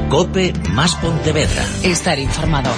COPE más Pontevedra. Estar informado.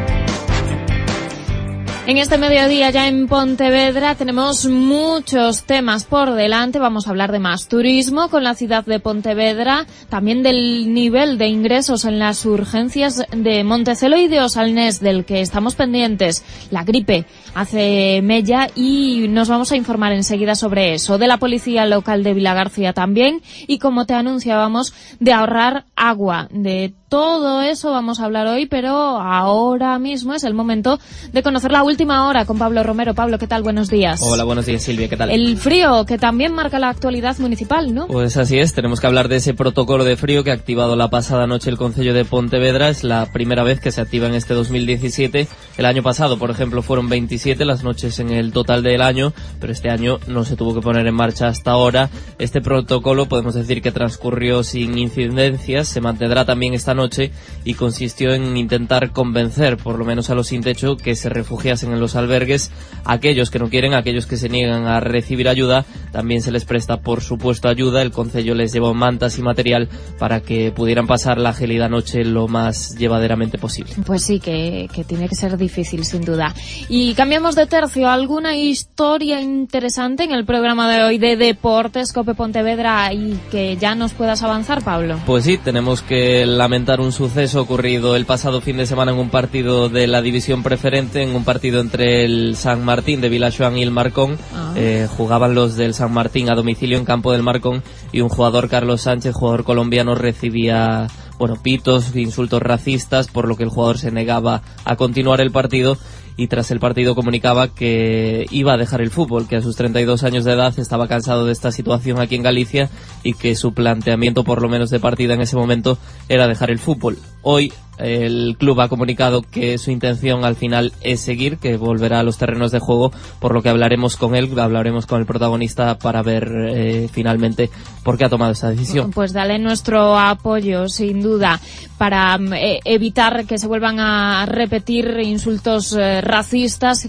En este mediodía ya en Pontevedra tenemos muchos temas por delante. Vamos a hablar de más turismo con la ciudad de Pontevedra, también del nivel de ingresos en las urgencias de Montecelo y de Osalnés, del que estamos pendientes. La gripe hace mella y nos vamos a informar enseguida sobre eso. De la policía local de Vilagarcía también, y como te anunciábamos, de ahorrar agua. De todo eso vamos a hablar hoy, pero ahora mismo es el momento de conocer la última hora con Pablo Romero. Pablo, ¿qué tal? Buenos días. Hola, buenos días, Silvia, ¿qué tal? El frío, que también marca la actualidad municipal, ¿no? Pues así es, tenemos que hablar de ese protocolo de frío que ha activado la pasada noche el Concello de Pontevedra. Es la primera vez que se activa en este 2017. El año pasado, por ejemplo, fueron 27 las noches en el total del año, pero este año no se tuvo que poner en marcha hasta ahora. Este protocolo podemos decir que transcurrió sin incidencias, se mantendrá también esta noche y consistió en intentar convencer, por lo menos a los sin techo, que se refugiasen en los albergues. Aquellos que no quieren, aquellos que se niegan a recibir ayuda, también se les presta, por supuesto, ayuda. El concello les llevó mantas y material para que pudieran pasar la gélida noche lo más llevaderamente posible. Pues sí, que tiene que ser difícil, sin duda. Y cambiamos de tercio. ¿Alguna historia interesante en el programa de hoy de Deportes COPE Pontevedra y que ya nos puedas avanzar, Pablo? Pues sí, tenemos que lamentar un suceso ocurrido el pasado fin de semana en un partido de la división preferente, en un partido entre el San Martín de Vilaxoán y el Marcón. Jugaban los del San Martín a domicilio en campo del Marcón y un jugador, Carlos Sánchez, jugador colombiano, recibía pitos, insultos racistas, por lo que el jugador se negaba a continuar el partido. Y tras el partido comunicaba que iba a dejar el fútbol, que a sus 32 años de edad estaba cansado de esta situación aquí en Galicia y que su planteamiento, por lo menos de partida en ese momento, era dejar el fútbol. Hoy el club ha comunicado que su intención al final es seguir, que volverá a los terrenos de juego, por lo que hablaremos con él, hablaremos con el protagonista para ver finalmente por qué ha tomado esa decisión. Pues dale nuestro apoyo, sin duda, para evitar que se vuelvan a repetir insultos racistas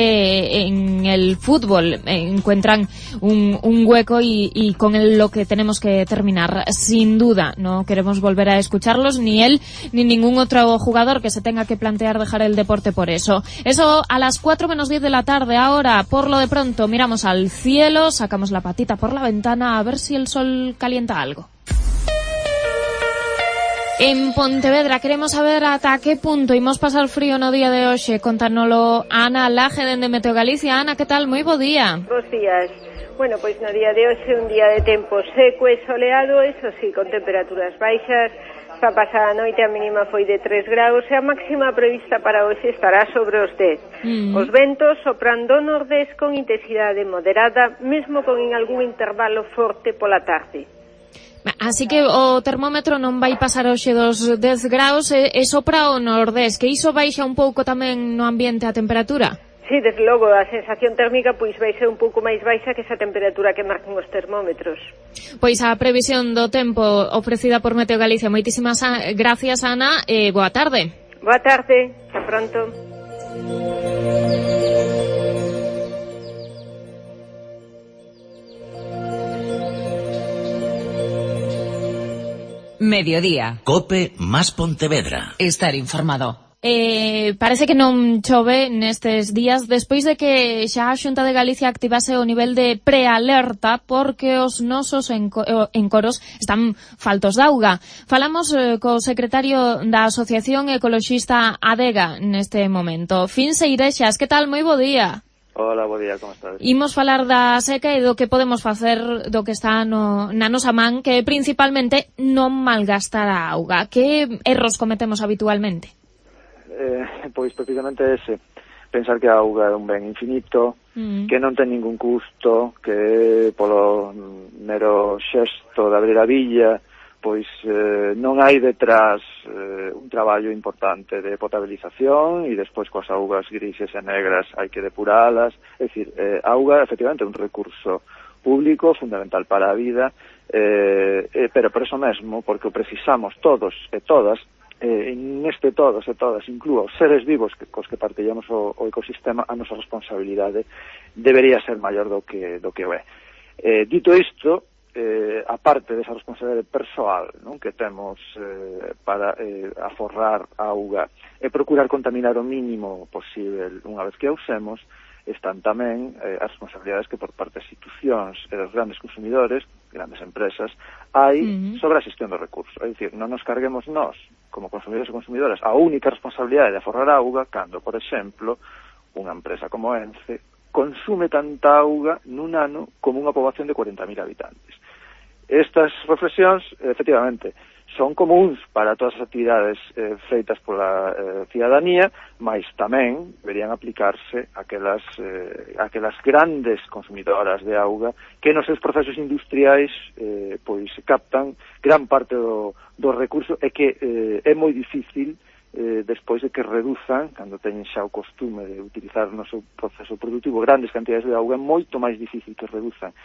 que en el fútbol encuentran un hueco y con lo que tenemos que terminar. Sin duda, no queremos volver a escucharlos, ni él ni ningún otro jugador que se tenga que plantear dejar el deporte por eso. Eso a las 4 menos 10 de la tarde. Ahora, por lo de pronto, miramos al cielo, sacamos la patita por la ventana a ver si el sol calienta algo. En Pontevedra queremos saber ata que punto imos pasar frío no día de hoxe. Contánolo Ana Laje dende Meteo Galicia. Ana, que tal? Moi bo día. Bos días. Bueno, pois no día de hoxe un día de tempo seco e soleado, eso sí, con temperaturas baixas. Esta pasada noite a mínima foi de 3 graus e a máxima prevista para hoxe estará sobre os 10. Os ventos sopran do nordés con intensidade moderada, mesmo con algún intervalo forte pola tarde. Así que o termómetro non vai pasar hoxe dos 10 graus e sopra o nordés, que iso baixa un pouco tamén no ambiente a temperatura? Sí, desde logo, a sensación térmica pois vai ser un pouco máis baixa que esa temperatura que marcan os termómetros. Pois a previsión do tempo ofrecida por Meteo Galicia. Moitísimas gracias, Ana, e boa tarde. Boa tarde, hasta pronto. Mediodía. COPE más Pontevedra. Estar informado. Parece que non chove nestes días despois de que xa a Xunta de Galicia activase o nivel de prealerta porque os nosos encoros están faltos de auga. Falamos co secretario da Asociación Ecoloxista Adega neste momento. Finse Irexas, que tal? Moi bo día. Hola, bo día, como estás? Imos falar da seca e do que podemos facer do que está na nosa man, que principalmente non malgastar a auga. Que erros cometemos habitualmente? Pois precisamente ese, pensar que a auga é un ben infinito, que non ten ningún custo, que polo mero xesto de abrir a billa, pois non hai detrás un traballo importante de potabilización e despois coas augas grises e negras hai que depuralas, é dicir, a auga efectivamente é un recurso público fundamental para a vida, pero por eso mesmo, porque o precisamos todos e todas, neste todos e todas, inclúa os seres vivos cos que partillamos o ecosistema, a nosa responsabilidade debería ser maior do que o é. Dito isto, a parte desa responsabilidade persoal, non, que temos para aforrar a auga e procurar contaminar o mínimo posible unha vez que a usemos, están tamén as responsabilidades que por parte das institucións e dos grandes consumidores, grandes empresas, hai sobre a xestión dos recursos. É dicir, non nos carguemos nós, como consumidores e consumidoras, a única responsabilidade de aforrar auga cando, por exemplo, unha empresa como Ence consume tanta auga nun ano como unha poboación de 40.000 habitantes. Estas reflexións, efectivamente, son comuns para todas as actividades feitas pola cidadanía, mas tamén deberían aplicarse aquelas grandes consumidoras de auga que nos seus procesos industriais pois captan gran parte do recurso e que é moi difícil despois de que reduzan, cando teñen xa o costume de utilizar no seu proceso productivo grandes cantidades de auga, é moito máis difícil que reduzan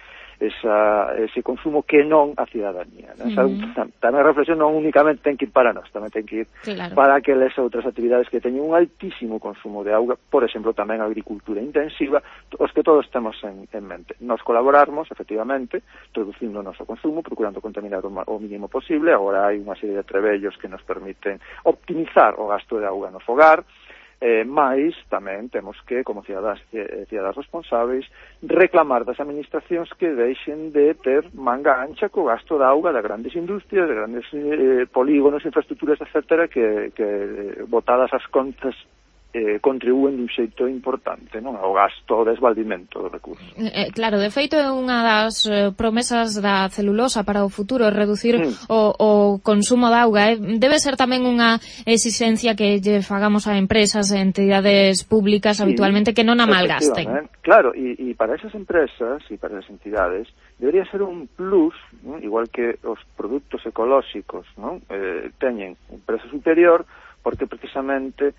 ese consumo que non a cidadanía. Tamén a reflexión non únicamente ten que ir para nós, tamén ten que ir para aquelas outras actividades que teñen un altísimo consumo de auga, por exemplo, tamén a agricultura intensiva, os que todos temos en mente. Nos colaborarmos, efectivamente, reducindo o noso consumo, procurando contaminar o mínimo posible. Agora hai unha serie de trebellos que nos permiten optimizar o gasto de auga no fogar, mais tamén temos que, como cidadás responsáveis, reclamar das administracións que deixen de ter manga ancha co gasto da auga de grandes industrias, de grandes polígonos, infraestructuras, etcétera, que botadas as contas contribúen dun xeito importante, non, ao gasto, ao desvaldimento do recurso. Claro, de feito é unha das promesas da celulosa para o futuro, reducir o consumo de auga. Debe ser tamén unha exigencia que lle fagamos a empresas e entidades públicas habitualmente que non a malgasten. Claro, e para esas empresas e para esas entidades debería ser un plus, non? Igual que os produtos ecolóxicos, non? Teñen un prezo superior porque precisamente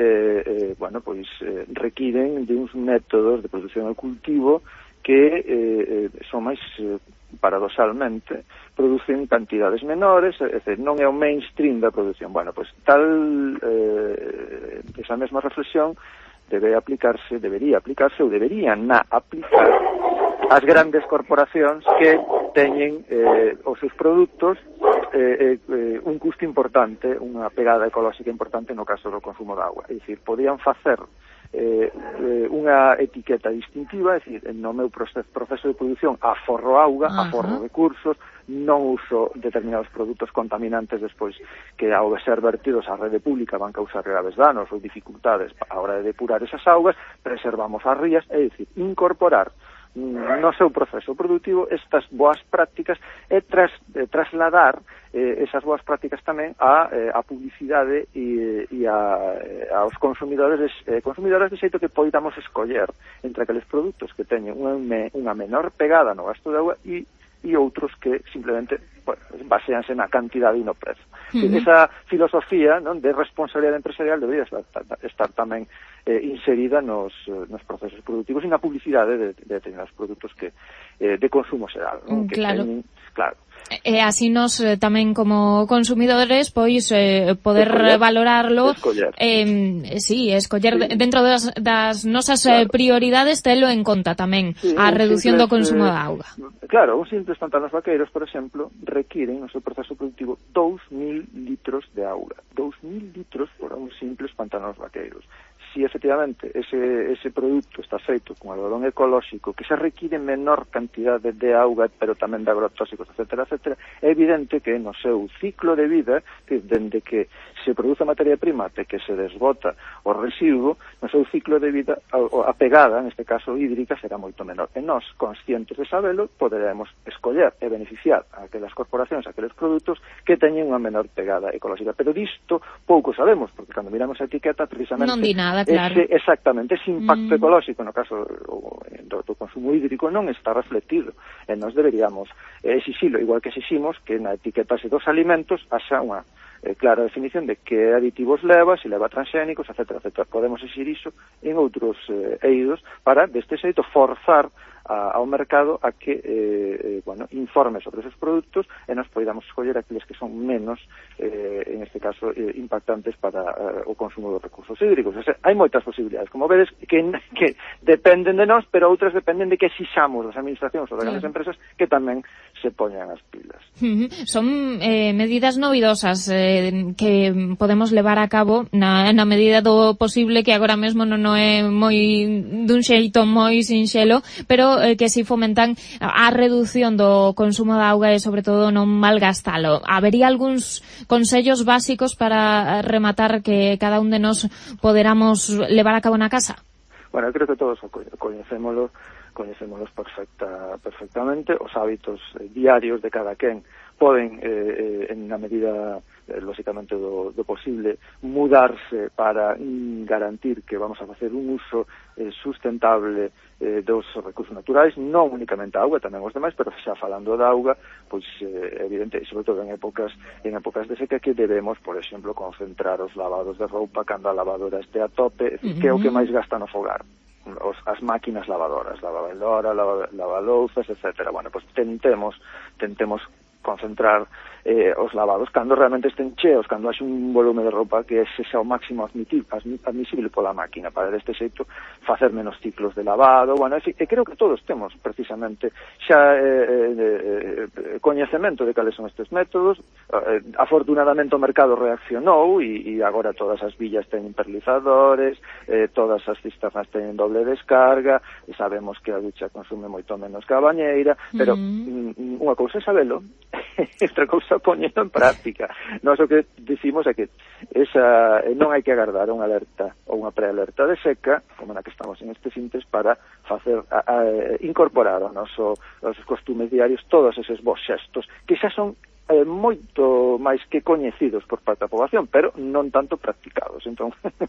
requiren de uns métodos de produción ao cultivo que son máis paradoxalmente producen cantidades menores, é dicir, non é o mainstream da produción. Esa mesma reflexión debería aplicarse ou deberían aplicar as grandes corporacións que teñen os seus produtos un custo importante, unha pegada ecolóxica importante no caso do consumo de auga. É dicir, podían facer unha etiqueta distintiva, é dicir, no meu proceso de produción aforro auga, aforro recursos, non uso determinados produtos contaminantes despois que ao ser vertidos á rede pública van causar graves danos ou dificultades a hora de depurar esas augas, preservamos as rías, é dicir, incorporar no seu proceso productivo estas boas prácticas e trasladar esas boas prácticas tamén a publicidade e aos consumidores de xeito que poidamos escoller entre aqueles produtos que teñen unha menor pegada no gasto de auga e outros que simplemente baseanse na cantidade e no prezo. Esa filosofía, non, de responsabilidade empresarial debería estar tamén inserida nos procesos productivos e na publicidade de determinados produtos de consumo xeral, non? Claro. E así nos tamén como consumidores pois poder valorarlo, escoller dentro das nosas prioridades, telo en conta tamén a reducción do consumo de auga. Claro, uns simples pantanos vaqueiros, por exemplo, requiren no seu proceso productivo 2.000 litros de auga. 2.000 litros por uns simples pantanos vaqueiros. Si efectivamente ese produto está feito con algodón ecolóxico que se require menor cantidade de auga, pero tamén de agrotóxicos, etcétera, é evidente que no seu ciclo de vida, dende que se produce a materia prima até que se desbota o residuo, no seu ciclo de vida a pegada, neste caso hídrica, será moito menor. E nós, conscientes de sabelo, poderemos escoller e beneficiar a aquelas corporacións, a aqueles produtos que teñen unha menor pegada ecolóxica. Pero disto pouco sabemos, porque cando miramos a etiqueta, precisamente non di nada. Claro. Exactamente, ese impacto ecolóxico no caso do consumo hídrico non está refletido, e nós deberíamos exixilo, igual que exiximos que na etiquetase dos alimentos haxa unha clara definición de que aditivos leva, se leva transxénicos, etcétera. Podemos exixir iso en outros eidos para, deste xeito, forzar ao mercado a que informe sobre esos produtos e nos poidamos escoller aqueles que son menos, en este caso, impactantes para o consumo dos recursos hídricos. O sea, hai moitas posibilidades, como vedes, que dependen de nós, pero outras dependen de que exixamos das administracións ou das grandes empresas que tamén se poñan as pilas. Son medidas novidosas que podemos levar a cabo na medida do posible, que agora mesmo non é moi dun xeito moi sinxelo, pero que si fomentan a reducción do consumo de auga e sobre todo non malgastalo. Habería algúns consellos básicos para rematar que cada un de nós poderamos levar a cabo na casa? Bueno, eu creo que todos coñecémolos perfectamente. Os hábitos diarios de cada quen poden, en a medida, lógicamente, do posible, mudarse para garantir que vamos a facer un uso sustentable dos recursos naturais, non únicamente a auga, tamén os demais, pero xa falando da auga, pois evidente, e sobre todo en épocas de seca, que debemos, por exemplo, concentrar os lavados de roupa cando a lavadora este a tope, que é o que máis gasta no fogar. As máquinas lavadoras, lavadora, lavalouzas, etcétera. Bueno, pois tentemos concentrar os lavados cando realmente estén cheos, cando haxe un volume de roupa que sexa o máximo admisible pola máquina, para deste xeito facer menos ciclos de lavado. Bueno, e creo que todos temos precisamente xa coñecemento de cales son estes métodos. Afortunadamente o mercado reaccionou e agora todas as villas teñen perlizadores, todas as cisternas teñen doble descarga, e sabemos que a ducha consume moito menos que a bañeira, pero unha cousa é sabelo, outra cousa poñendo en práctica. Nós o que dicimos é que non hai que agardar unha alerta ou unha prealerta de seca, como na que estamos en estes intres, para facer incorporar aos nosos costumes diarios todos eses bons xestos que xa son moito máis que coñecidos por parte da poboación, pero non tanto practicados. Entón,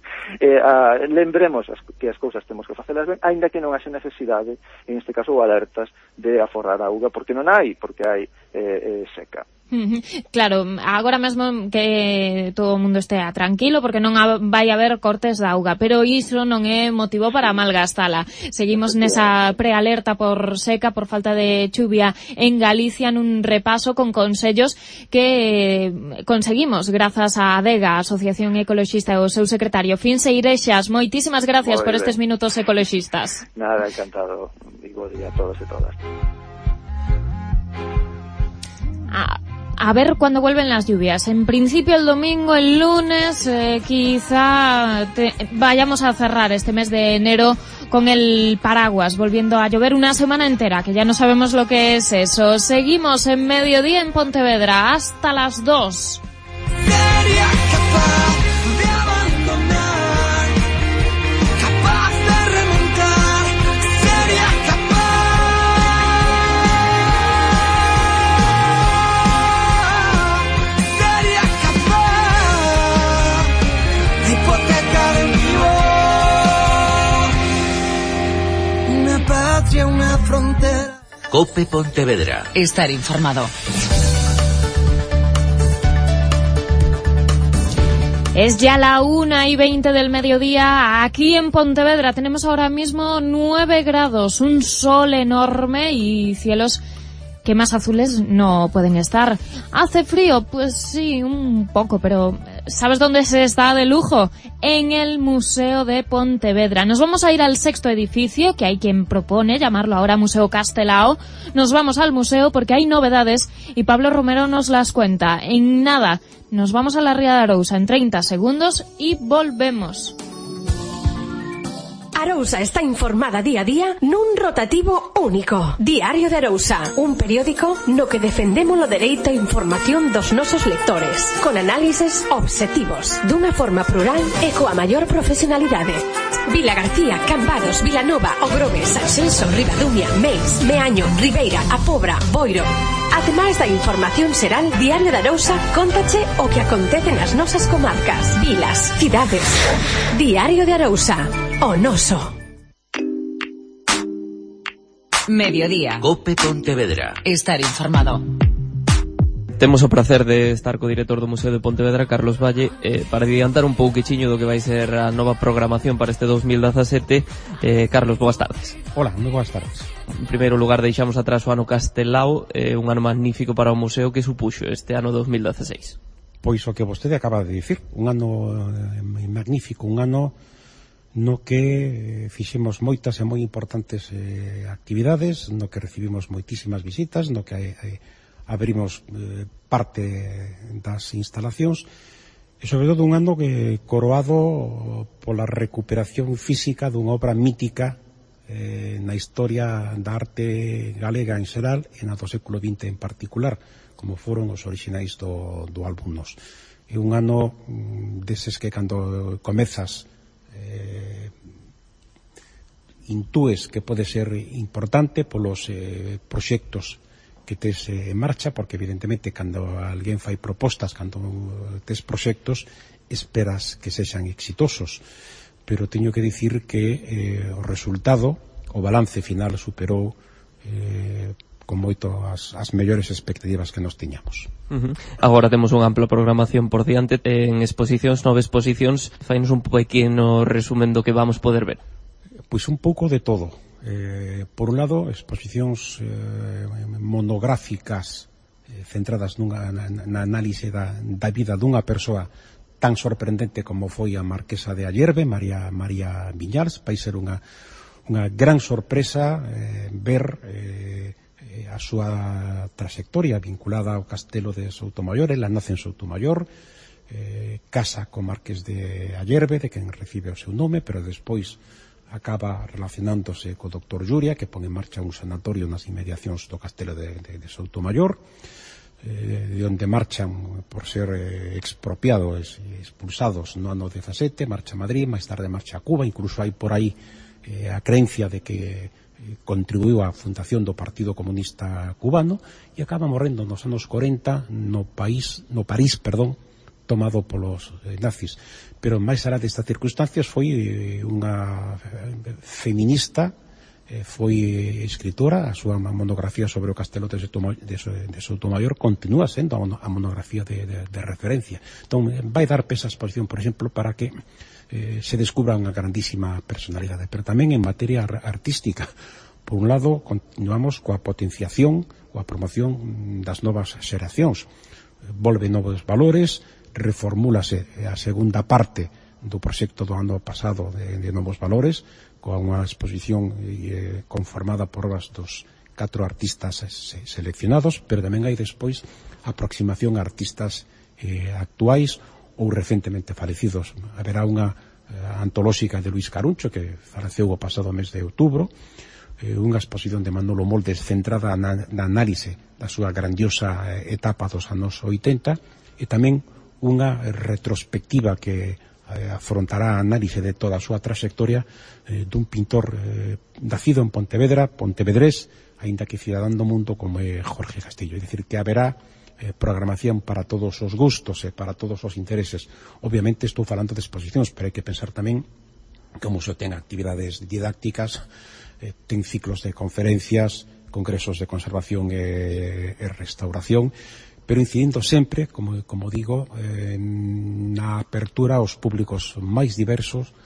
lembremos que as cousas temos que facelas ben, aínda que non haxe necesidade, en este caso, ou alertas de aforrar auga, porque non hai, porque hai seca. Claro, agora mesmo que todo o mundo estea tranquilo porque non vai haber cortes de auga, pero iso non é motivo para malgastala. Seguimos nesa prealerta por seca, por falta de chuvia en Galicia, nun repaso con consellos que conseguimos grazas á ADEGA, Asociación Ecoloxista, e o seu secretario Finse Irexas. Moitísimas gracias por estes minutos ecoloxistas. Nada, encantado. Digo día a todos e todas. A ver cuándo vuelven las lluvias. En principio el domingo, el lunes, quizá vayamos a cerrar este mes de enero con el paraguas, volviendo a llover una semana entera, que ya no sabemos lo que es eso. Seguimos en Mediodía en Pontevedra hasta las 2. Sería capaz de abandonar, capaz de remontar, sería capaz de hipotecar en vivo una patria, una frontera. COPE Pontevedra. Estar informado. Es ya la 1:20 del mediodía. Aquí en Pontevedra tenemos ahora mismo 9 grados, un sol enorme y cielos que más azules no pueden estar. ¿Hace frío? Pues sí, un poco, pero ¿sabes dónde se está de lujo? En el Museo de Pontevedra. Nos vamos a ir al 6º edificio, que hay quien propone llamarlo ahora Museo Castelao. Nos vamos al museo porque hay novedades y Pablo Romero nos las cuenta. En nada, nos vamos a la Ría de Arousa en 30 segundos y volvemos. Arousa está informada día a día nun rotativo único. Diario de Arousa, un periódico no que defendemos o dereito a información dos nosos lectores, con análises obxectivos, dunha forma plural e coa maior profesionalidade. Vila García, Cambados, Vilanova, Ogrove, Sanxenxo, Ribadumia, Meis, Meaño, Ribeira, A Pobra, Boiro. Ademais da información xeral, Diario de Arousa cóntache o que acontece nas nosas comarcas, vilas, cidades. Diario de Arousa, o noso. Mediodía. COPE Pontevedra. Estar informado. Temos o prazer de estar co director do Museo de Pontevedra, Carlos Valle, para adiantar un pouquichiño do que vai ser a nova programación para este 2017. Carlos, boas tardes. Hola, moi boas tardes. En primeiro lugar, deixamos atrás o ano Castelao, un ano magnífico para o museo. Que supuxo este ano 2016? Pois o que vostede acaba de dicir, un ano magnífico, un ano no que fixemos moitas e moi importantes actividades, no que recibimos moitísimas visitas, no que abrimos parte das instalacións, e sobre todo un ano que coroado pola recuperación física dunha obra mítica na historia da arte galega en xeral e na do século XX en particular, como foron os orixinais do Albornoz. É un ano deses que cando comezas intúes que pode ser importante polos proxectos que tes en marcha, porque evidentemente cando alguén fai propostas, cando tes proxectos, esperas que sexan exitosos, pero teño que dicir que o resultado, o balance final superou con moito as mellores expectativas que nos tiñamos. Agora temos unha ampla programación por diante en exposicións, 9 exposicións. Fainos un pequeno resumen do que vamos poder ver. Pois un pouco de todo. Por un lado, exposicións monográficas centradas na análise da vida dunha persoa tan sorprendente como foi a Marquesa de Ayerbe, María Viñals. Vai ser unha gran sorpresa ver a súa trayectoria vinculada ao castelo de Soutomaior. Ela nace en Soutomaior, casa co Marqués de Ayerbe, de quen recibe o seu nome, pero despois acaba relacionándose co Dr. Lluria, que pon en marcha un sanatorio nas inmediacións do castelo de Soutomaior, de onde marchan por ser expropiados e expulsados no ano 17, marcha a Madrid, máis tarde marcha a Cuba, incluso hai por aí a creencia de que contribuiu á fundación do Partido Comunista Cubano, e acaba morrendo nos anos 40 no París, tomado polos nazis. Pero máis alá destas circunstancias foi unha feminista, foi escritora. A súa monografía sobre o castelo de Soutomaior continúa sendo a monografía de referencia. Entón, vai dar pesa a exposición, por exemplo, para que se descubra unha grandísima personalidade, pero tamén en materia artística. Por un lado, continuamos coa potenciación, coa promoción das novas xeracións. Volve novos valores, reformúlase a segunda parte do proxecto do ano pasado de Novos Valores, con unha exposición conformada por obras dos 4 artistas seleccionados, pero tamén hai despois aproximación a artistas actuais ou recentemente falecidos. Haberá unha antolóxica de Luis Caruncho, que faleceu o pasado mes de outubro, unha exposición de Manolo Moldes centrada na análise da súa grandiosa etapa dos anos 80, e tamén unha retrospectiva que afrontará a análise de toda a súa trayectoria dun pintor nacido en Pontevedra, pontevedrés, aínda que cidadán do mundo, como é Jorge Castillo. É dicir, que haberá programación para todos os gustos e para todos os intereses. Obviamente estou falando de exposicións, pero hai que pensar tamén que o museo ten actividades didácticas, ten ciclos de conferencias, congresos de conservación e restauración, pero incidindo sempre, como digo, na apertura aos públicos máis diversos,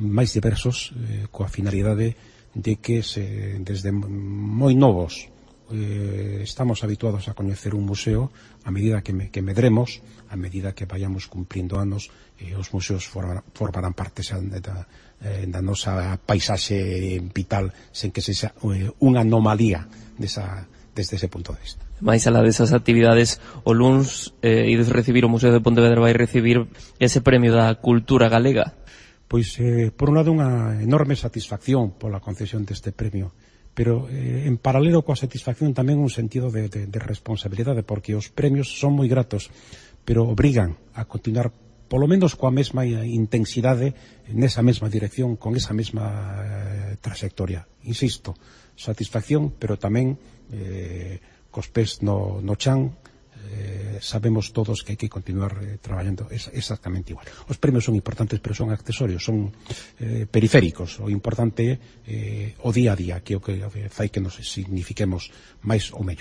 coa finalidade de que desde moi novos estamos habituados a coñecer un museo. A medida que medremos, a medida que vayamos cumprindo anos, os museos formarán parte da nosa paisaxe vital, sen que sexa unha anomalía desde ese punto de vista. máis alá desas actividades, o luns ides recibir, o Museo de Pontevedra vai recibir ese premio da cultura galega. Pois, por un lado, unha enorme satisfacción pola concesión deste premio, pero en paralelo coa satisfacción tamén un sentido de responsabilidade, porque os premios son moi gratos, pero obrigan a continuar polo menos coa mesma intensidade, nesa mesma dirección, con esa mesma trayectoria. Insisto, satisfacción, pero tamén cos pés no chan. Sabemos todos que hai que continuar traballando exactamente igual. Os premios son importantes, pero son accesorios, son periféricos. O importante é o día a día, que é o que fai que nos signifiquemos máis ou mellor.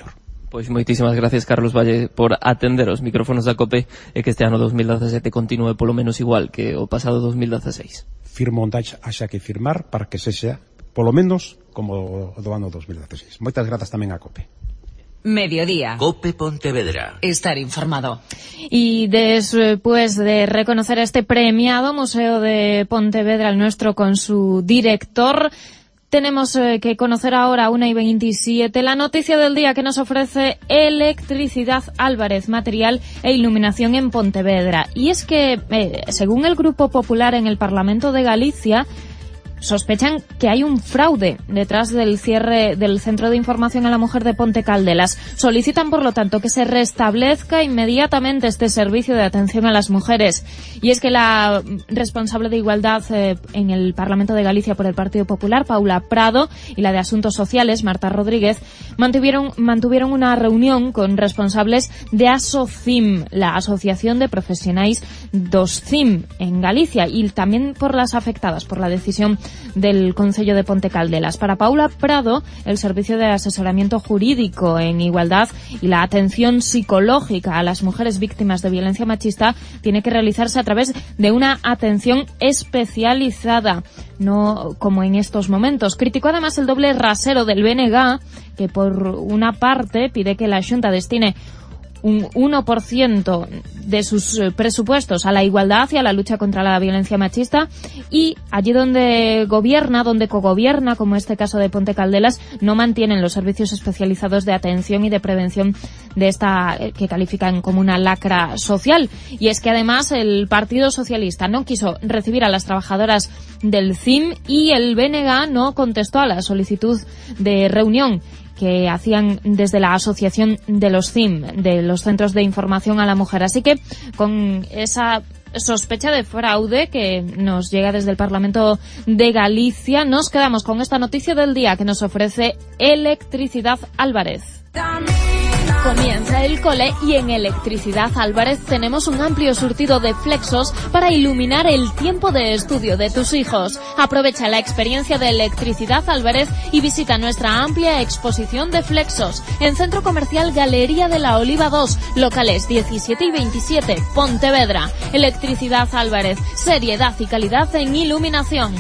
Pois moitísimas gracias, Carlos Valle, por atender os micrófonos da COPE e que este ano 2017 continúe polo menos igual que o pasado 2016. Firmo onde haxa que firmar para que sexa polo menos como o do ano 2016. Moitas grazas tamén a COPE. Mediodía. COPE Pontevedra. Estar informado. Y después de reconocer este premiado Museo de Pontevedra, el nuestro, con su director, tenemos que conocer ahora, 1:27, la noticia del día que nos ofrece Electricidad Álvarez, material e iluminación en Pontevedra. Y es que, según el Grupo Popular en el Parlamento de Galicia, sospechan que hay un fraude detrás del cierre del Centro de Información a la Mujer de Ponte Caldelas. Solicitan, por lo tanto, que se restablezca inmediatamente este servicio de atención a las mujeres. Y es que la responsable de Igualdad en el Parlamento de Galicia por el Partido Popular, Paula Prado, y la de Asuntos Sociales, Marta Rodríguez, mantuvieron una reunión con responsables de ASOCIM, la Asociación de Profesionais dos CIM en Galicia, y también por las afectadas por la decisión del Concello de Ponte Caldelas. Para Paula Prado, el servicio de asesoramiento jurídico en igualdad y la atención psicológica a las mujeres víctimas de violencia machista tiene que realizarse a través de una atención especializada, no como en estos momentos. Criticó además el doble rasero del BNG, que por una parte pide que la Xunta destine un 1% de sus presupuestos a la igualdad y a la lucha contra la violencia machista, y allí donde gobierna, donde cogobierna, como este caso de Ponte Caldelas, no mantienen los servicios especializados de atención y de prevención de esta que califican como una lacra social. Y es que además el Partido Socialista no quiso recibir a las trabajadoras del CIM y el BNG no contestó a la solicitud de reunión que hacían desde la Asociación de los CIM, de los Centros de Información a la Mujer. Así que, con esa sospecha de fraude que nos llega desde el Parlamento de Galicia, nos quedamos con esta noticia del día que nos ofrece Electricidad Álvarez. Comienza el cole y en Electricidad Álvarez tenemos un amplio surtido de flexos para iluminar el tiempo de estudio de tus hijos. Aprovecha la experiencia de Electricidad Álvarez y visita nuestra amplia exposición de flexos en Centro Comercial Galería de la Oliva 2, locales 17 y 27, Pontevedra. Electricidad Álvarez, seriedad y calidad en iluminación.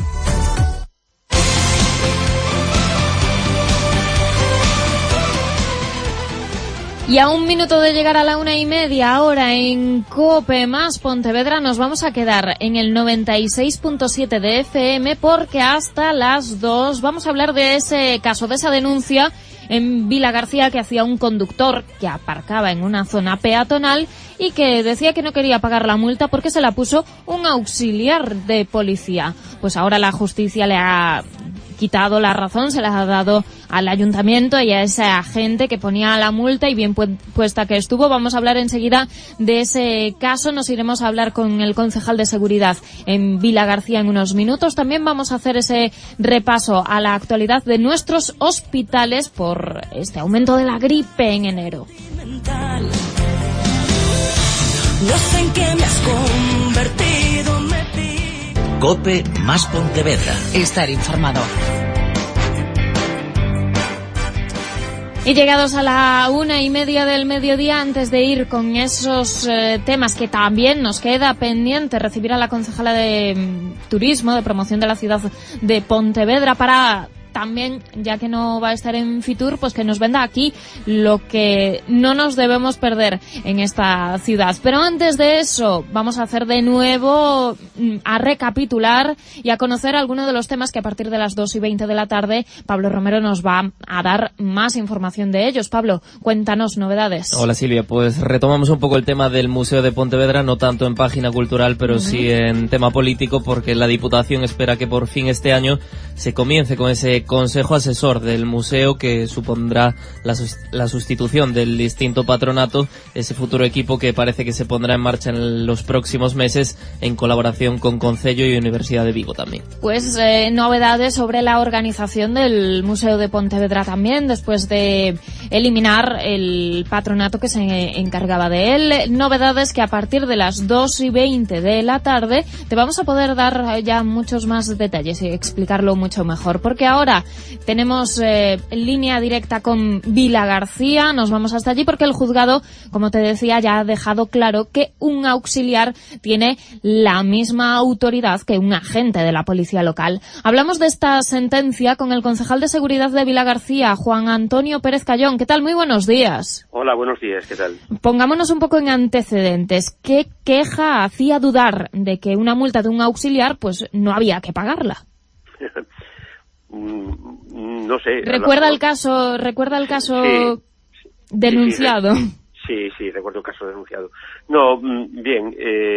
Y a un minuto de llegar a la 1:30, ahora en COPE más Pontevedra, nos vamos a quedar en el 96.7 de FM, porque hasta las 2 vamos a hablar de ese caso, de esa denuncia en Vilagarcía que hacía un conductor que aparcaba en una zona peatonal y que decía que no quería pagar la multa porque se la puso un auxiliar de policía. Pues ahora la justicia le ha quitado la razón, se la ha dado al ayuntamiento y a ese agente que ponía la multa, y bien puesta que estuvo. Vamos a hablar enseguida de ese caso, nos iremos a hablar con el concejal de seguridad en Vilagarcía en unos minutos. También vamos a hacer ese repaso a la actualidad de nuestros hospitales por este aumento de la gripe en enero. No sé en qué me has convertido, COPE más Pontevedra. Estar informado. Y llegados a la 1:30 del mediodía, antes de ir con esos temas que también nos queda pendiente recibir a la concejala de Turismo, de Promoción de la Ciudad de Pontevedra, para también, ya que no va a estar en Fitur, pues que nos venda aquí lo que no nos debemos perder en esta ciudad. Pero antes de eso, vamos a hacer de nuevo, a recapitular y a conocer algunos de los temas que a partir de las 2:20 de la tarde Pablo Romero nos va a dar más información de ellos. Pablo, cuéntanos novedades. Hola Silvia, pues retomamos un poco el tema del Museo de Pontevedra, no tanto en página cultural, pero sí en tema político, porque la Diputación espera que por fin este año se comience con ese Consejo Asesor del Museo, que supondrá la sustitución del distinto patronato, ese futuro equipo que parece que se pondrá en marcha en los próximos meses en colaboración con Concello y Universidad de Vigo también. Pues novedades sobre la organización del Museo de Pontevedra también, después de eliminar el patronato que se encargaba de él. Novedades que a partir de las 2:20 de la tarde te vamos a poder dar ya muchos más detalles y explicarlo mucho mejor, porque ahora ahora tenemos línea directa con Vilagarcía. Nos vamos hasta allí porque el juzgado, como te decía, ya ha dejado claro que un auxiliar tiene la misma autoridad que un agente de la policía local. Hablamos de esta sentencia con el concejal de seguridad de Vilagarcía, Juan Antonio Pérez Cayón. ¿Qué tal? Muy buenos días. Hola, buenos días. ¿Qué tal? Pongámonos un poco en antecedentes. ¿Qué queja hacía dudar de que una multa de un auxiliar pues no había que pagarla? No sé. ¿Recuerda el caso denunciado? Sí, recuerdo el caso denunciado. No, bien,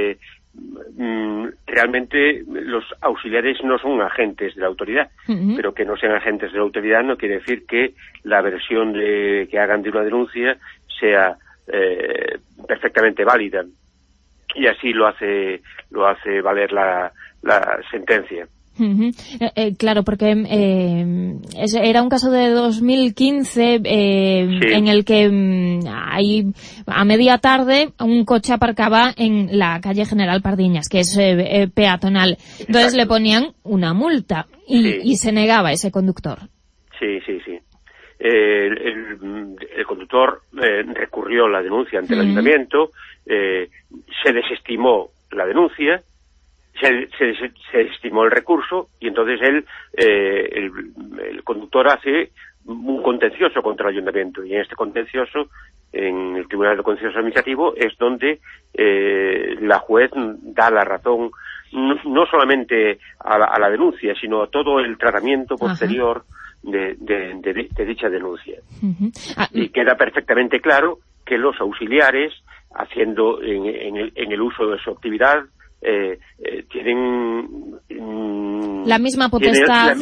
realmente los auxiliares no son agentes de la autoridad, pero que no sean agentes de la autoridad no quiere decir que la versión que hagan de una denuncia sea perfectamente válida, y así lo hace valer la sentencia. Claro, porque era un caso de 2015 en el que ahí a media tarde un coche aparcaba en la calle General Pardiñas, que es peatonal. Entonces le ponían una multa y se negaba ese conductor. Sí. El conductor recurrió la denuncia ante el ayuntamiento, se desestimó la denuncia, se estimó el recurso, y entonces el conductor hace un contencioso contra el ayuntamiento, y en este contencioso, en el Tribunal de Contencioso Administrativo, es donde la juez da la razón no solamente a la denuncia, sino a todo el tratamiento posterior de dicha denuncia. Y queda perfectamente claro que los auxiliares, haciendo en el uso de su actividad, tienen la misma potestad,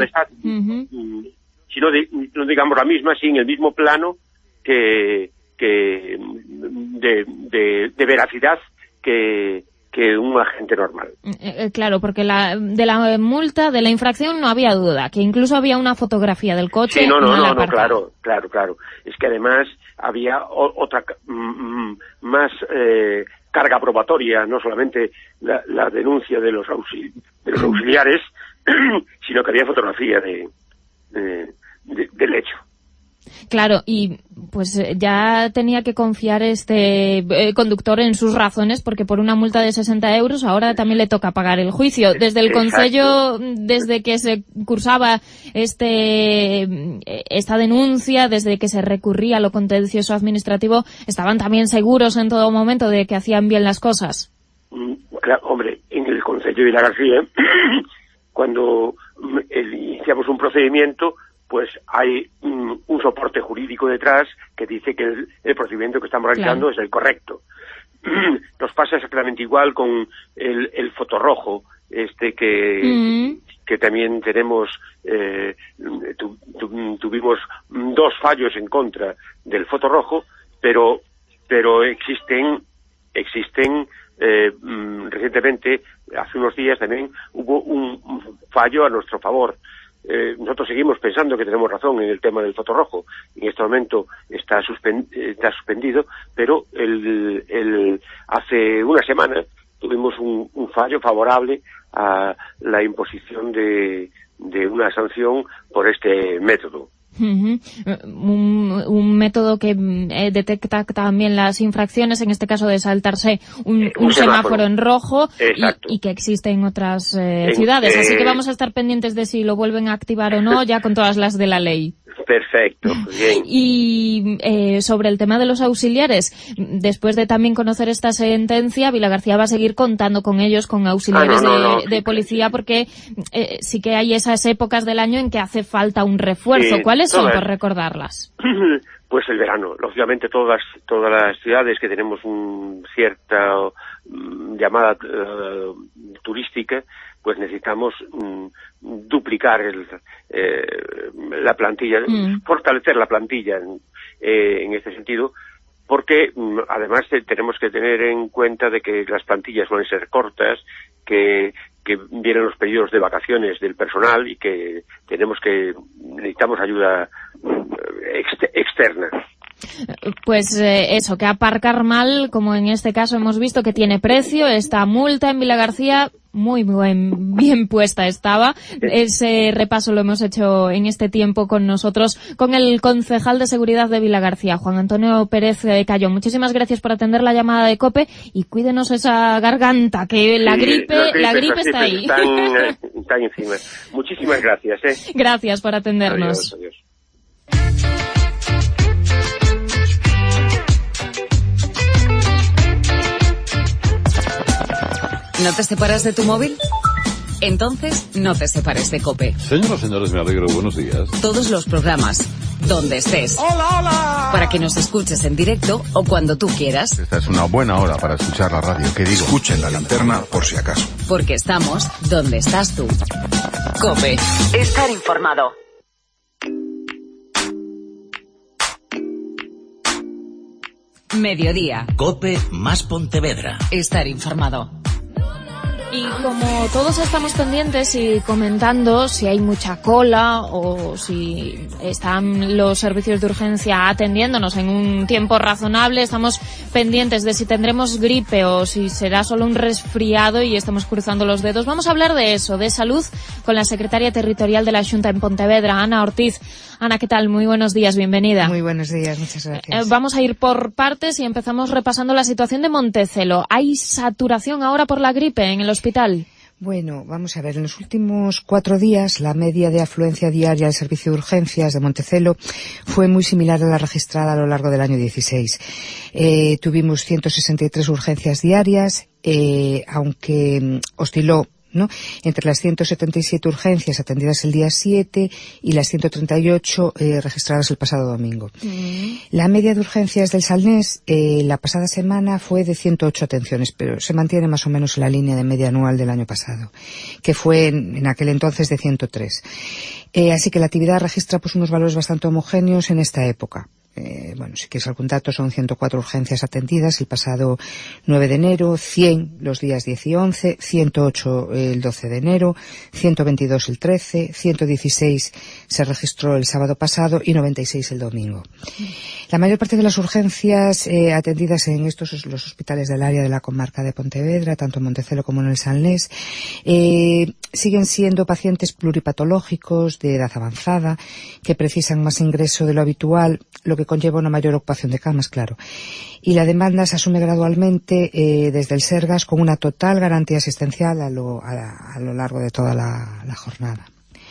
si no digamos la misma, sí, en el mismo plano de veracidad que un agente normal. Claro, porque de la multa, de la infracción, no había duda, que incluso había una fotografía del coche. Sí, no, claro. Es que además había otra más carga probatoria, no solamente la denuncia de los auxiliares, sino que había fotografía del hecho. Claro, y pues ya tenía que confiar este conductor en sus razones, porque por una multa de 60 euros ahora también le toca pagar el juicio. Desde el concello, desde que se cursaba esta denuncia, desde que se recurría a lo contencioso administrativo, estaban también seguros en todo momento de que hacían bien las cosas. Claro, hombre, en el concello de Vilagarcía, cuando iniciamos un procedimiento, pues hay un soporte jurídico detrás que dice que el procedimiento que estamos realizando es el correcto. Nos pasa exactamente igual con el fotorrojo, que también tenemos, tuvimos 2 fallos en contra del fotorrojo, pero existen recientemente, hace unos días también, hubo un fallo a nuestro favor. Nosotros seguimos pensando que tenemos razón en el tema del fotorrojo. En este momento está suspendido, pero hace una semana tuvimos un fallo favorable a la imposición de una sanción por este método. Un método que detecta también las infracciones, en este caso de saltarse un semáforo en rojo, y que existe en otras ciudades. Así que vamos a estar pendientes de si lo vuelven a activar o no, ya con todas las de la ley. Perfecto, bien. Y sobre el tema de los auxiliares, después de también conocer esta sentencia, Vilagarcía va a seguir contando con ellos, con auxiliares de policía, porque sí que hay esas épocas del año en que hace falta un refuerzo. ¿Cuáles son, por recordarlas? Pues el verano. Lógicamente todas las ciudades que tenemos cierta llamada turística, pues necesitamos duplicar la plantilla, fortalecer la plantilla en este sentido, porque además tenemos que tener en cuenta de que las plantillas suelen ser cortas, que vienen los periodos de vacaciones del personal y que necesitamos ayuda externa. Pues que aparcar mal, como en este caso hemos visto que tiene precio, esta multa en Vilagarcía, muy bien puesta estaba. Ese repaso lo hemos hecho en este tiempo con nosotros, con el concejal de seguridad de Vilagarcía, Juan Antonio Pérez Cayón. Muchísimas gracias por atender la llamada de COPE y cuídenos esa garganta, que la gripe está ahí. Está encima. Muchísimas gracias. Gracias por atendernos. Adiós. ¿No te separas de tu móvil? Entonces, no te separes de COPE. Señoras, señores, me alegro. Buenos días. Todos los programas, donde estés. ¡Hola, hola! Para que nos escuches en directo o cuando tú quieras. Esta es una buena hora para escuchar la radio. ¿Qué digo? Escuchen la linterna por si acaso. Porque estamos donde estás tú. COPE. Estar informado. Mediodía. COPE más Pontevedra. Estar informado. Y como todos estamos pendientes y comentando si hay mucha cola o si están los servicios de urgencia atendiéndonos en un tiempo razonable, estamos pendientes de si tendremos gripe o si será solo un resfriado y estamos cruzando los dedos. Vamos a hablar de eso, de salud, con la secretaria territorial de la Xunta en Pontevedra, Ana Ortiz. Ana, ¿qué tal? Muy buenos días, bienvenida. Muy buenos días, muchas gracias. Vamos a ir por partes y empezamos repasando la situación de Montecelo. ¿Hay saturación ahora por la gripe en el hospital? Bueno, vamos a ver, en los últimos 4 días la media de afluencia diaria del servicio de urgencias de Montecelo fue muy similar a la registrada a lo largo del año 16. Tuvimos 163 urgencias diarias, aunque osciló, ¿no?, entre las 177 urgencias atendidas el día 7 y las 138 registradas el pasado domingo. La media de urgencias del Salnés la pasada semana fue de 108 atenciones, pero se mantiene más o menos en la línea de media anual del año pasado, que fue en aquel entonces de 103. Así que la actividad registra pues unos valores bastante homogéneos en esta época. Bueno, si quieres algún dato, son 104 urgencias atendidas el pasado 9 de enero, 100 los días 10 y 11, 108 el 12 de enero, 122 el 13, 116 se registró el sábado pasado y 96 el domingo. La mayor parte de las urgencias atendidas en estos los hospitales del área de la comarca de Pontevedra, tanto en Montecelo como en el Salnés, siguen siendo pacientes pluripatológicos de edad avanzada que precisan más ingreso de lo habitual, lo que conlleva una mayor ocupación de camas, claro. Y la demanda se asume gradualmente desde el Sergas con una total garantía asistencial a lo largo de toda la jornada.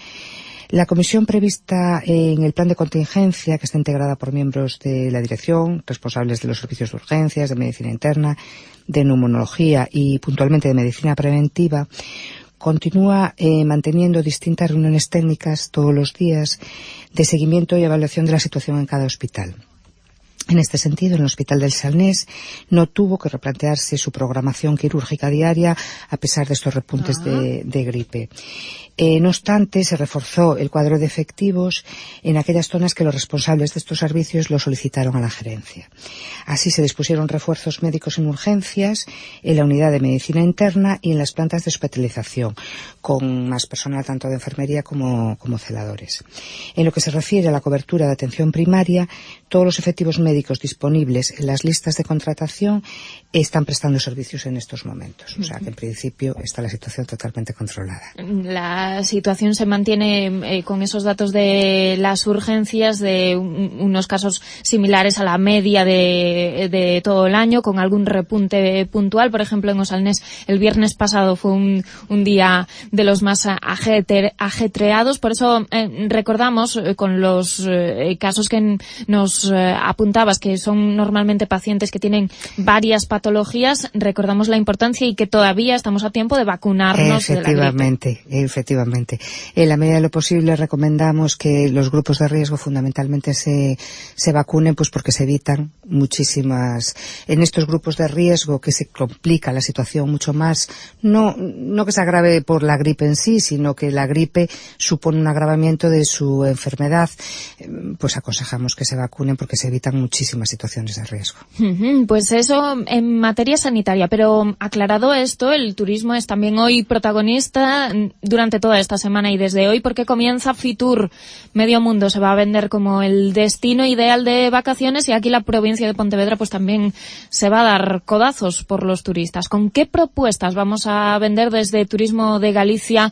La comisión prevista en el plan de contingencia, que está integrada por miembros de la dirección, responsables de los servicios de urgencias, de medicina interna, de neumonología y puntualmente de medicina preventiva, continúa manteniendo distintas reuniones técnicas todos los días de seguimiento y evaluación de la situación en cada hospital. En este sentido, en el Hospital del Salnés no tuvo que replantearse su programación quirúrgica diaria a pesar de estos repuntes de gripe. No obstante, se reforzó el cuadro de efectivos en aquellas zonas que los responsables de estos servicios lo solicitaron a la gerencia. Así se dispusieron refuerzos médicos en urgencias, en la unidad de medicina interna y en las plantas de hospitalización, con más personal tanto de enfermería como celadores. En lo que se refiere a la cobertura de atención primaria, todos los efectivos médicos disponibles en las listas de contratación están prestando servicios en estos momentos. O sea que en principio está la situación totalmente controlada. La situación se mantiene con esos datos de las urgencias de unos casos similares a la media de todo el año, con algún repunte puntual. Por ejemplo, en Osalnés el viernes pasado fue un día de los más ajetreados. Por eso recordamos con los casos que nos apuntabas, que son normalmente pacientes que tienen varias patologías, recordamos la importancia y que todavía estamos a tiempo de vacunarnos de la gripe. Efectivamente. En la medida de lo posible recomendamos que los grupos de riesgo fundamentalmente se vacunen, pues porque se evitan muchísimas. En estos grupos de riesgo que se complica la situación mucho más, no que se agrave por la gripe en sí, sino que la gripe supone un agravamiento de su enfermedad, pues aconsejamos que se vacunen porque se evitan muchísimas situaciones de riesgo. Pues eso en materia sanitaria, pero aclarado esto, el turismo es también hoy protagonista durante toda esta semana y desde hoy, porque comienza Fitur. Medio mundo se va a vender como el destino ideal de vacaciones y aquí la provincia de Pontevedra pues también se va a dar codazos por los turistas. ¿Con qué propuestas vamos a vender desde Turismo de Galicia?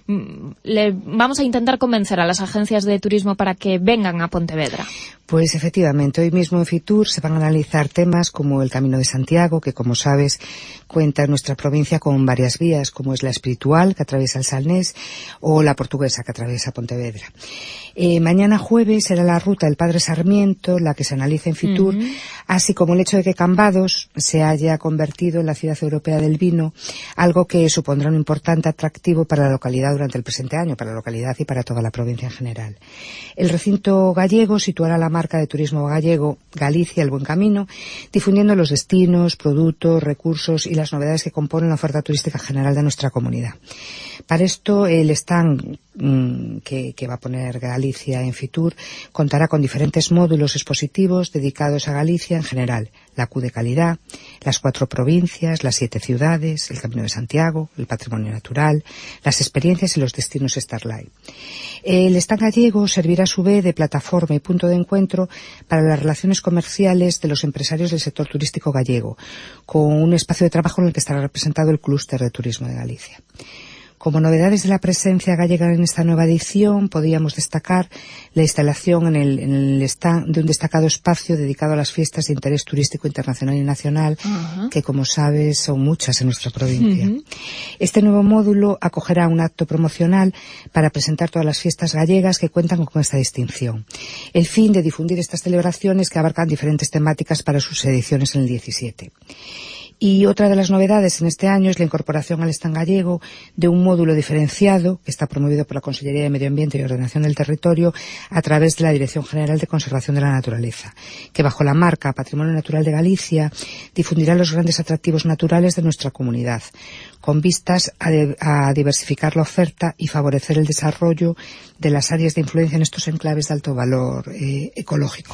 Vamos a intentar convencer a las agencias de turismo para que vengan a Pontevedra. Pues efectivamente, hoy mismo en Fitur se van a analizar temas como el Camino de Santiago, que como sabes cuenta en nuestra provincia con varias vías, como es la espiritual, que atraviesa el Salnés, o la portuguesa, que atraviesa Pontevedra. Mañana jueves será la ruta del Padre Sarmiento, la que se analiza en Fitur, así como el hecho de que Cambados se haya convertido en la ciudad europea del vino, algo que supondrá un importante atractivo para la localidad durante el presente año, para la localidad y para toda la provincia en general. El recinto gallego situará la marca de turismo gallego Galicia, el Buen Camino, difundiendo los destinos, productos, recursos y las novedades que componen la oferta turística general de nuestra comunidad. Para esto, el stand que va a poner Galicia en Fitur contará con diferentes módulos expositivos dedicados a Galicia en general: la Q de calidad, las 4 provincias, las 7 ciudades, el Camino de Santiago, el patrimonio natural, las experiencias y los destinos Starlight. El stand gallego servirá a su vez de plataforma y punto de encuentro para las relaciones comerciales de los empresarios del sector turístico gallego, con un espacio de trabajo en el que estará representado el clúster de turismo de Galicia. Como novedades de la presencia gallega en esta nueva edición, podíamos destacar la instalación en el stand de un destacado espacio dedicado a las fiestas de interés turístico internacional y nacional, que como sabes son muchas en nuestra provincia. Este nuevo módulo acogerá un acto promocional para presentar todas las fiestas gallegas que cuentan con esta distinción. El fin de difundir estas celebraciones que abarcan diferentes temáticas para sus ediciones en el 17. Y otra de las novedades en este año es la incorporación al stand gallego de un módulo diferenciado que está promovido por la Consellería de Medio Ambiente y Ordenación del Territorio a través de la Dirección General de Conservación de la Naturaleza, que bajo la marca Patrimonio Natural de Galicia difundirá los grandes atractivos naturales de nuestra comunidad, con vistas a diversificar la oferta y favorecer el desarrollo de las áreas de influencia en estos enclaves de alto valor ecológico.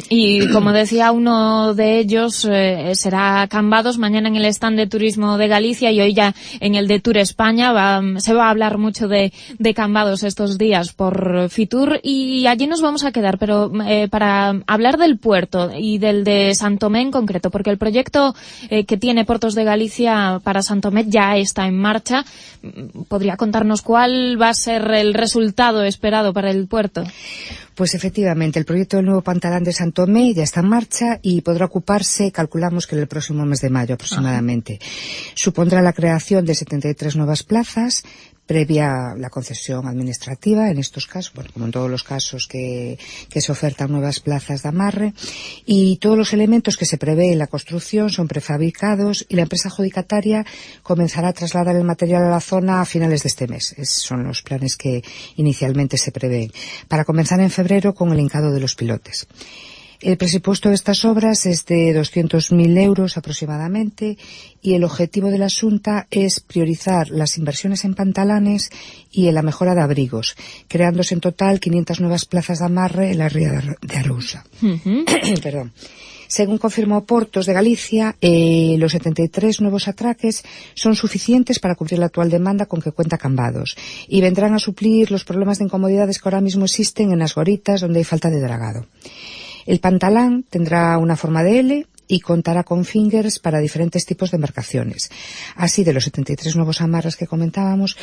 Y como decía, uno de ellos será Cambados, mañana en el stand de Turismo de Galicia y hoy ya en el de Tour España. Se va a hablar mucho de Cambados estos días por Fitur y allí nos vamos a quedar, pero para hablar del puerto y del de Santomé en concreto, porque el proyecto que tiene Puertos de Galicia para Santomé ya está en marcha. ¿Podría contarnos cuál va a ser el resultado esperado para el puerto? Pues efectivamente, el proyecto del nuevo Pantalán de Santomé ya está en marcha y podrá ocuparse, calculamos que en el próximo mes de mayo aproximadamente. Supondrá la creación de 73 nuevas plazas, previa la concesión administrativa, en estos casos, bueno, como en todos los casos que se ofertan nuevas plazas de amarre, y todos los elementos que se prevé en la construcción son prefabricados y la empresa adjudicataria comenzará a trasladar el material a la zona a finales de este mes. Esos son los planes que inicialmente se prevén, para comenzar en febrero con el hincado de los pilotes. El presupuesto de estas obras es de 200.000 euros aproximadamente y el objetivo de la Xunta es priorizar las inversiones en pantalanes y en la mejora de abrigos, creándose en total 500 nuevas plazas de amarre en la ría de Arousa. Perdón. Según confirmó Portos de Galicia, los 73 nuevos atraques son suficientes para cubrir la actual demanda con que cuenta Cambados y vendrán a suplir los problemas de incomodidades que ahora mismo existen en las goritas donde hay falta de dragado. El pantalán tendrá una forma de L y contará con fingers para diferentes tipos de embarcaciones. Así, de los 73 nuevos amarres que comentábamos,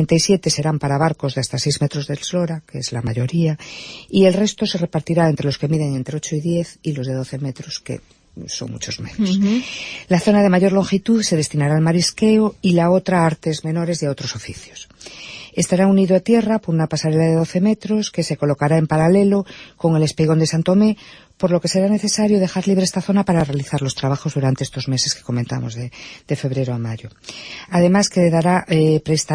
47 serán para barcos de hasta 6 metros de eslora, que es la mayoría, y el resto se repartirá entre los que miden entre 8 y 10 y los de 12 metros, que son muchos menos. La zona de mayor longitud se destinará al marisqueo y la otra a artes menores y a otros oficios. Estará unido a tierra por una pasarela de 12 metros que se colocará en paralelo con el espigón de Santomé, por lo que será necesario dejar libre esta zona para realizar los trabajos durante estos meses que comentamos de febrero a mayo. Además, quedará